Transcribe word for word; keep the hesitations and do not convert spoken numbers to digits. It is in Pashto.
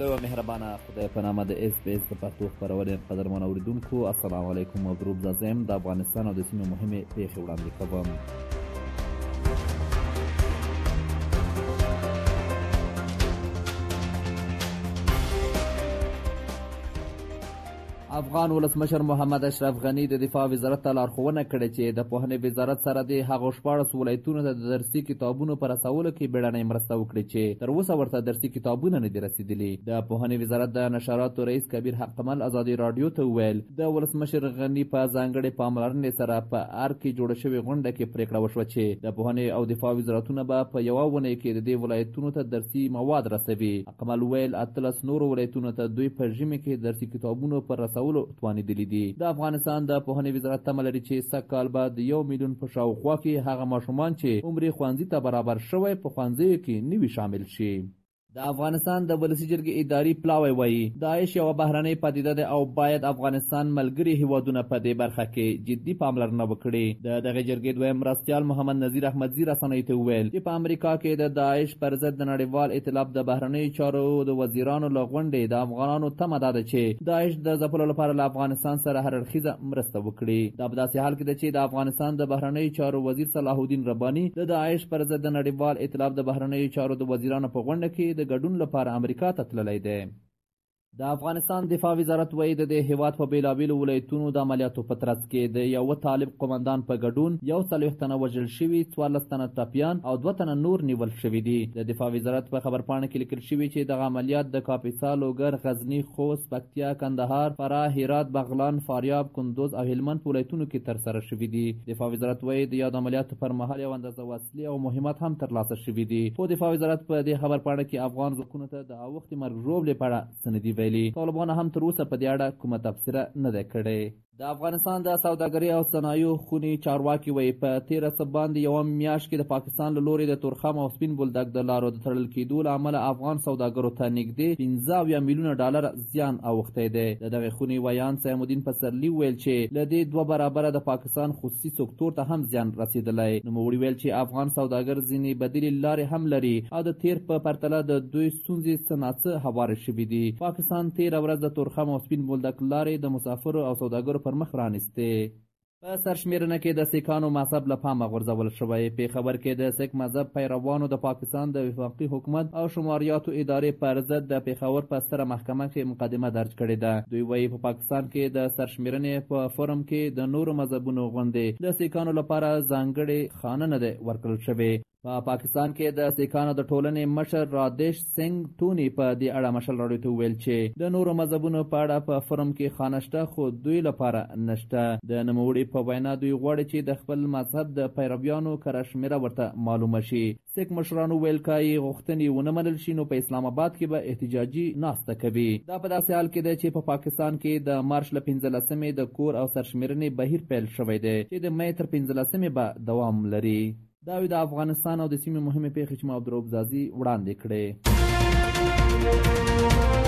لوی او مهربانه خدای په نامه د اس بي اس د پښتو خپرونې قدرمنو اورېدونکو السلام علیکم او درود زم د افغانستان او د سیمې مهمې پیښې وړاندې کوم. افغان ولسمشر محمد اشرف غني د دفاع وزارت ته لارښوونه کړې چې د پوهنې وزارت سره د هغو شپاړس ولایتونو ته د درسي کتابونو په رسولو کې بیړنۍ مرسته وکړي چې تر اوسه ورته درسي کتابونه نه دي رسیدلي. د پوهنې وزارت د نشراتو رئیس کبیر حق کمال ازادي راډیو ته وویل د ولسمشر غني په ځانګړې پاملرنې سره په ار کې جوړه شوې غونډه کې پریکړه وشوه چې د پوهنې او دفاع وزارتونه به په یوه اونۍ کې د دې ولایتونو ته درسي مواد رسوي. حق کمال وویل اتلس نورو ولایتونو ته دوی په ژمي کې درسي کتابونو پر رسولو توانېدلي دي. د افغانستان د پوهنې وزارت تمه لري چې سږ کال به د یو میلیون په شاوخوا کې هغه ماشومان چې عمر ښوونځي ته برابر شوی په ښوونځیو کې نوي شامل شي. د افغانستان د ولسي جرګې اداري پلاوی وایي داعش یوه بهرنۍ پدیده ده او باید افغانستان ملګري هیوادونه په دې برخه کې جدي پاملرنه وکړي. د دغې جرګې دویم مرستیال محمد نذیر احمدزي رسنیو ته وویل چې په امریکا کې د داعش پر ضد د نړیوال ائتلاف د بهرنیو چارو د وزیرانو له غونډې د افغانانو تمه دا ده چې داعش د ځپلو لپاره له افغانستان سره هر اړخیزه مرسته وکړي. دا په داسې حال کې ده چې د افغانستان د بهرنیو چارو وزیر صلاح الدین رباني د داعش پر ضد د نړیوال ائتلاف د بهرنیو چارو د وزیرانو په غونډه کې د ګډون لپاره امریکا ته تللی دی. د افغانستان دفاع وزارت وایي د دې هیواد په بیلابیلو ولایتونو د عملیاتو په ترڅ کې د یوه طالب قومندان په ګډون یو څلوېښت تنه وژل شوي، څوارلس تنه ټپیان او دوه تنه نور نیول شوي دي. د دفاع وزارت په خبرپاڼه کې لیکل شوي چې دغه عملیات د کاپیسا، لوګر، غزني، خوست، پکتیا، کندهار، فراه، هرات، بغلان، فاریاب، کندوز او هلمند په ولایتونو کې ترسره شوي دي. دفاع وزارت وایي د یاد عملیاتو پر مهال یو اندازه وسلې او مهمات هم ترلاسه شوي دي. خو دفاع وزارت په دې خبرپاڼه کې افغان ځواکونو ته د اوښتې مرګ ژوبلې په اړه څه نه دي ویلي. طالبانو هم تر اوسه په دې اړه کومه تبصره نه ده کړې. د افغانستان د سوداګرۍ او صنایعو خونې چارواکي وایي په تېره څه باندې یوه میاشت کې د پاکستان له لورې د تورخم او سپین بولدک د لارو د تړل کېدو له امله افغان سوداګرو ته نږدې پنځه اویا میلیونه ډالر زیان اوښتی دی. د دغې خونې ویان سیم الدین پسرلي وویل چې له دې دوه برابره د پاکستان خصوصي سکتور ته هم زیان رسېدلی. نوموړي ویل چې افغان سوداګر ځینې بدیلې لارې هم لري او د تېر په پرتله د دوی ستونزې څه ناڅه هوارې شوي دي. پاکستان تېره ورځ د تورخم او سپین بولدک لارې د مسافرو او سوداګرو پر مخ رانیستې. په سرشمېرنه کې د سیکانو مذهب له پامه غورځول شوی. پېښور کې د سیک مذهب پیروانو د پاکستان د وفاقي حکومت او شماریاتو ادارې پر ضد د پېښور په ستره محکمه کې مقدمه درج کړې ده. دوی وایي په پاکستان کې د سرشمېرنې په فورم کې د نورو مذهبونو غوندې د سیکانو لپاره ځانګړې خانه نه ده ورکړل شوې. په پا پاکستان کې د سیکانو د ټولنې مشر رادیش سنگ ټوني په دې اړه مشل راډیو ته وویل چې د نورو مذهبونو په اړه په فورم کې خانه شته خو دوی لپاره نشته. د نوموړي په وینا دوی غواړي چې د خپل مذهب د پیرویانو کره شمېره ورته معلومه شي. سیک مشرانو ویل که یې غوښتنې ونه منل شي نو په اسلام آباد کې به احتجاجي ناسته کوي. دا په داسې حال کې دی چې په پا پاکستان کې د مارچ له پنځلسمې د کور او سرشمېرنې بهیر پیل شوی دی چې د مې تر پنځلسمې به دوام لري. دا وی د افغانستان او د سیمې مهمې پیښې چې ما عبدالرؤف ځاځي وړاندې کړې.